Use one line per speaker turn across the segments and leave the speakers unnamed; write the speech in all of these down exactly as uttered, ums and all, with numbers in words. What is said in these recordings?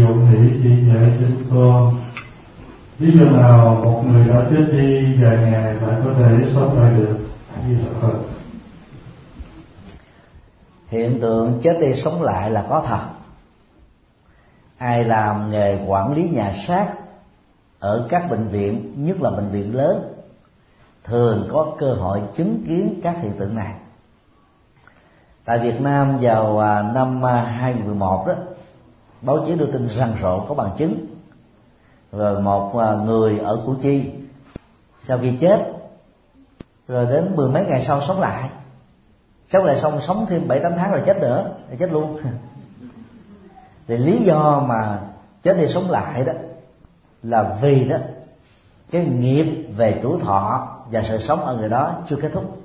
dụ nghĩ chỉ dạy cho chúng con. Lý do nào một người đã chết đi vài ngày lại có thể sống lại được? Như là Phật.
Hiện tượng chết đi sống lại là có thật. Ai làm nghề quản lý nhà xác ở các bệnh viện, nhất là bệnh viện lớn, thường có cơ hội chứng kiến các hiện tượng này. Tại Việt Nam vào năm hai nghìn mười một đó, báo chí đưa tin rầm rộ có bằng chứng rồi một người ở Củ Chi sau khi chết rồi đến mười mấy ngày sau sống lại, sống lại xong sống thêm bảy tám tháng rồi chết nữa, rồi chết luôn. Thì lý do mà chết đi sống lại đó là vì đó cái nghiệp về tuổi thọ và sự sống ở người đó chưa kết thúc,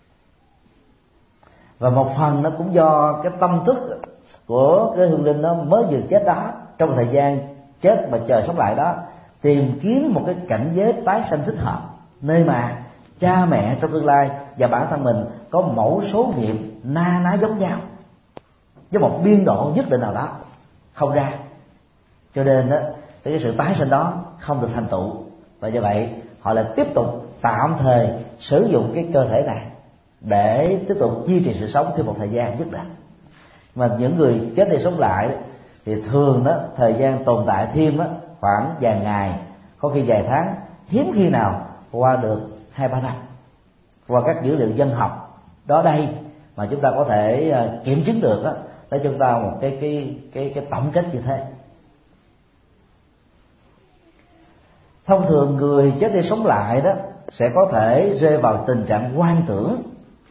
và một phần nó cũng do cái tâm thức của cái hương linh nó mới vừa chết đó, trong thời gian chết mà chờ sống lại đó, tìm kiếm một cái cảnh giới tái sanh thích hợp, nơi mà cha mẹ trong tương lai và bản thân mình có mẫu số nghiệp na ná giống nhau với một biên độ nhất định nào đó không ra, cho nên đó cái sự tái sinh đó không được thành tựu, và do vậy họ lại tiếp tục tạm thời sử dụng cái cơ thể này để tiếp tục duy trì sự sống thêm một thời gian nhất định. Mà những người chết đi sống lại thì thường đó thời gian tồn tại thêm đó, khoảng vài ngày, có khi vài tháng, hiếm khi nào qua được hai ba năm. Qua các dữ liệu dân học đó đây mà chúng ta có thể kiểm chứng được đó, để chúng ta một cái cái cái cái tổng kết như thế. Thông thường người chết đi sống lại đó sẽ có thể rơi vào tình trạng hoang tưởng.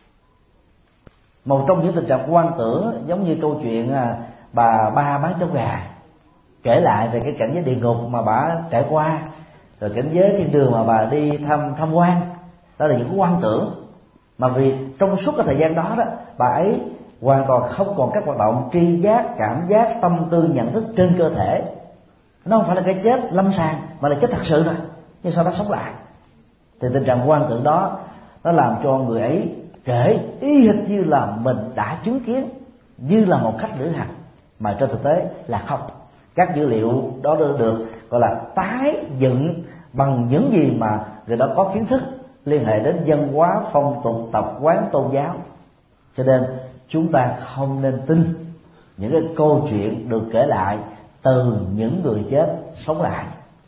Một trong những tình trạng hoang tưởng giống như câu chuyện bà ba bán cháo gà kể lại về cái cảnh giới địa ngục mà bà trải qua, rồi cảnh giới thiên đường mà bà đi thăm tham quan. Đó là những hoang tưởng mà vì trong suốt cái thời gian đó đó bà ấy hoàn toàn không còn các hoạt động tri giác, cảm giác, tâm tư, nhận thức trên cơ thể. Nó không phải là cái chết lâm sàng mà là chết thật sự rồi, nhưng sau đó sống lại. Thì tình trạng hoang tưởng đó nó làm cho người ấy kể y hệt như là mình đã chứng kiến, như là một khách lữ hành, mà trên thực tế là không. Các dữ liệu đó được gọi là tái dựng bằng những gì mà người đó có kiến thức liên hệ đến văn hóa, phong tục, tập quán, tôn giáo. Cho nên chúng ta không nên tin những cái câu chuyện được kể lại từ những người chết sống lại.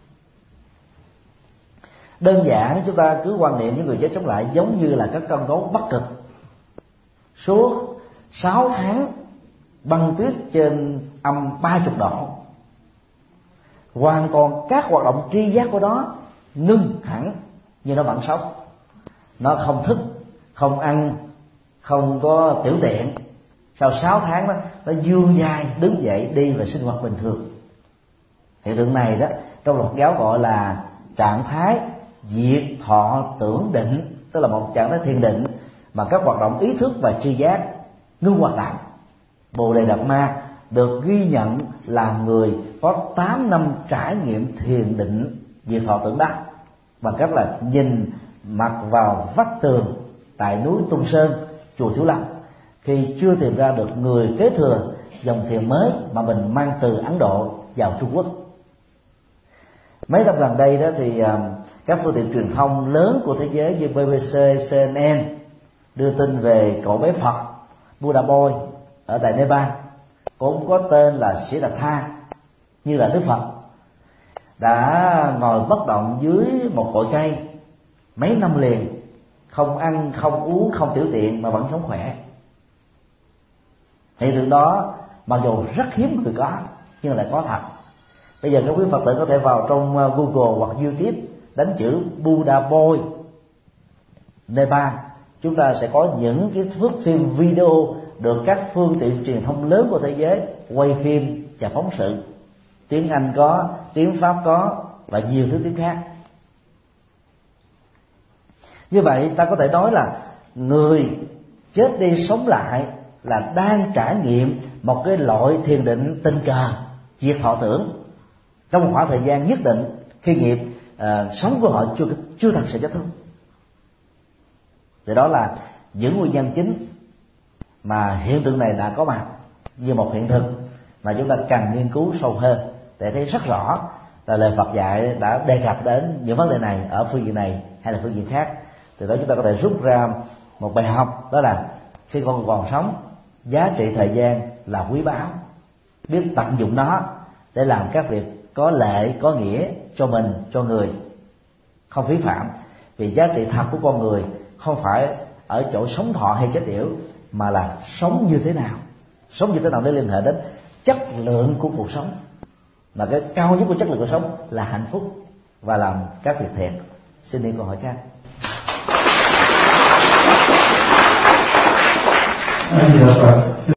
Đơn giản chúng ta cứ quan niệm những người chết sống lại giống như là các con gấu Bắc Cực suốt sáu tháng băng tuyết trên âm ba mươi độ, hoàn toàn các hoạt động tri giác của nó ngưng hẳn, nhưng nó vẫn sống. Nó không thức, không ăn, không có tiểu tiện. Sau sáu tháng đó, nó vươn vai đứng dậy đi và sinh hoạt bình thường. Hiện tượng này đó trong luật giáo gọi là trạng thái diệt thọ tưởng định, tức là một trạng thái thiền định mà các hoạt động ý thức và tri giác ngưng hoạt động. Bồ Đề Đạt Ma được ghi nhận là người có tám năm trải nghiệm thiền định diệt thọ tưởng đắc bằng cách là nhìn mặt vào vách tường tại núi Tung Sơn, chùa Thiếu Lâm, khi chưa tìm ra được người kế thừa dòng thiền mới mà mình mang từ Ấn Độ vào Trung Quốc. Mấy năm gần đây đó thì các phương tiện truyền thông lớn của thế giới như bê bê xê, xê en en đưa tin về cậu bé Phật Buddha Boy ở tại Nepal, cũng có tên là Siddhartha như là Đức Phật, đã ngồi bất động dưới một cội cây mấy năm liền, không ăn, không uống, không tiểu tiện mà vẫn sống khỏe. Hiện tượng đó mặc dù rất hiếm người có nhưng lại có thật. Bây giờ các quý Phật tử có thể vào trong Google hoặc YouTube đánh chữ Buddha Boy Nepal, chúng ta sẽ có những cái thước phim video được các phương tiện truyền thông lớn của thế giới quay phim và phóng sự. Tiếng Anh có, tiếng Pháp có và nhiều thứ tiếng khác. Như vậy ta có thể nói là người chết đi sống lại là đang trải nghiệm một cái loại thiền định tình cờ diệt thọ tưởng trong một khoảng thời gian nhất định khi nghiệp uh, sống của họ chưa chưa thật sự kết thúc. Thì đó là những nguyên nhân chính mà hiện tượng này đã có mặt như một hiện thực mà chúng ta cần nghiên cứu sâu hơn để thấy rất rõ là lời Phật dạy đã đề cập đến những vấn đề này ở phương diện này hay là phương diện khác. Từ đó chúng ta có thể rút ra một bài học, đó là khi con còn sống, giá trị thời gian là quý báu, biết tận dụng nó để làm các việc có lệ có nghĩa cho mình, cho người, không phí phạm. Vì giá trị thật của con người không phải ở chỗ sống thọ hay chết yểu, mà là sống như thế nào. Sống như thế nào để liên hệ đến chất lượng của cuộc sống, mà cái cao nhất của chất lượng cuộc sống là hạnh phúc và làm các việc thiện. Xin đi câu hỏi khác.
Anh